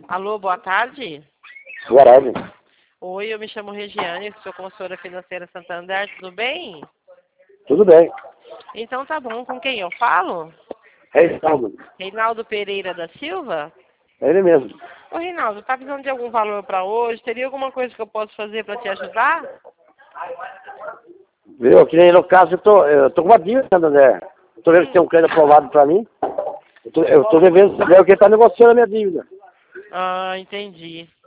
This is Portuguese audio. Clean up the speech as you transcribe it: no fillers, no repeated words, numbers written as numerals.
Alô, boa tarde. Boa tarde. Oi, eu me chamo Regiane, sou consultora financeira Santander, tudo bem? Tudo bem. Então tá bom, com quem eu falo? Reinaldo. Reinaldo Pereira da Silva? É ele mesmo. Ô Reinaldo, tá precisando de algum valor para hoje? Teria alguma coisa que eu posso fazer para te ajudar? Viu? Que nem no caso, eu tô com uma dívida, André. Tô vendo que tem um crédito aprovado pra mim. Eu tô devendo saber o que ele tá negociando a minha dívida. Ah, entendi.